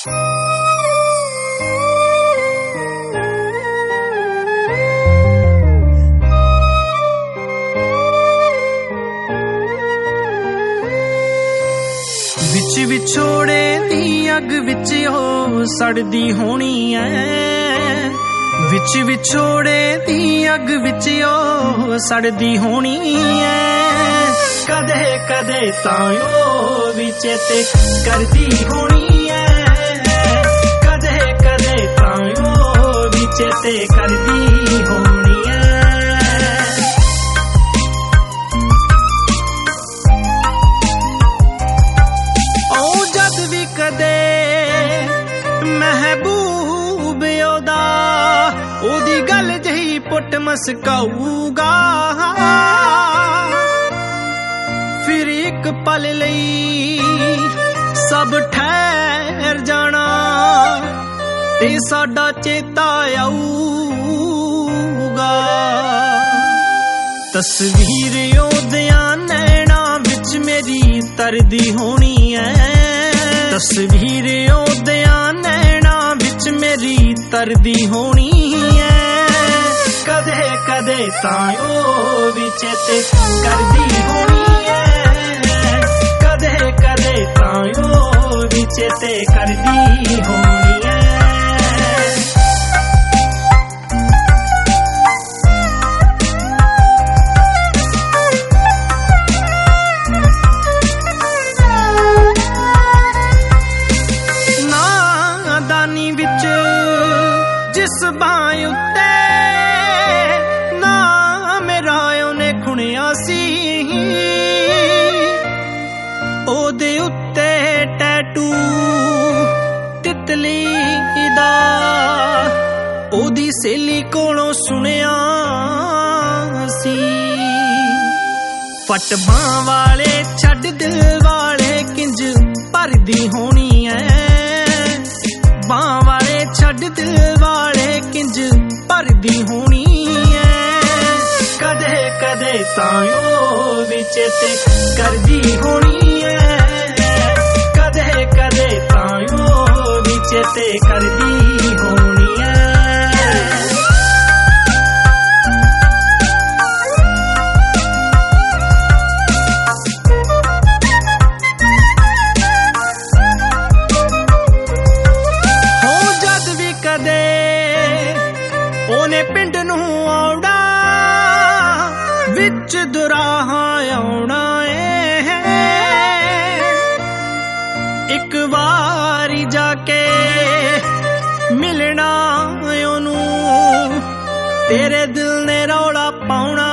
विच विछोड़े दी अग विच ओ सड़दी होनी ऐ विच विछोड़े दी अग विच ओ सड़दी होनी ऐ कदे कदे तां ओ विच ते करदी होनी ऐ कदे कदे तां ओ विच ते करदी होनी ऐ कदे महबूब ओदा ओदी गल जही पुट मसकाऊगा फिर एक पल लई सब ठहर जाना ते साडा चेता आऊगा तस्वीर ओदियां नैना विच मेरी तरदी होनी है तस्वीर ओदियां नैना विच मेरी तरदी होनी है कदे कदे तां ओ विच ते करदी होनी है कदे कदे तां ओ विच ते करदी होनी है जिस बां उत्ते ना मेरा ओने खुणिया सी ओदे उत्ते टैटू तितली दा ओदी सहेली कोलों सुनिया सी फट बां वाले छड्ड दिल वाले किंज भरदी होनी है बां वाले छड्ड दिल वाले किंज भरदी होनी है कदे कदे तां ओ विच ते करदी होनी है कदे कदे तां ओ विच ते करदी होनी है ओने पिंड नूं आउणा विच दुराहां आउणा है एक वारी जाके मिलना ओनू तेरे दिल ने रौला पाउणा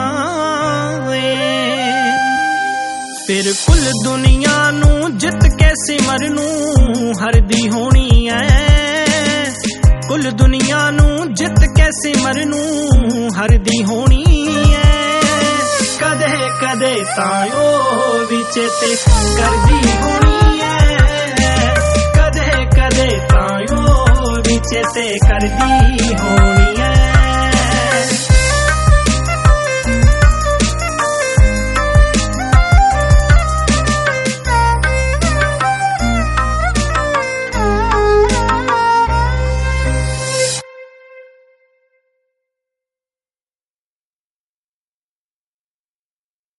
फिर कुल दुनिया नूं जित के सिमर नूं हरदी होनी है कुल दुनिया नूं जित के सिमर नूं हरदी होनी है कदे कदे तां ओ विच ते करदी होनी है कदे कदे तां ओ विच ते करदी होनी है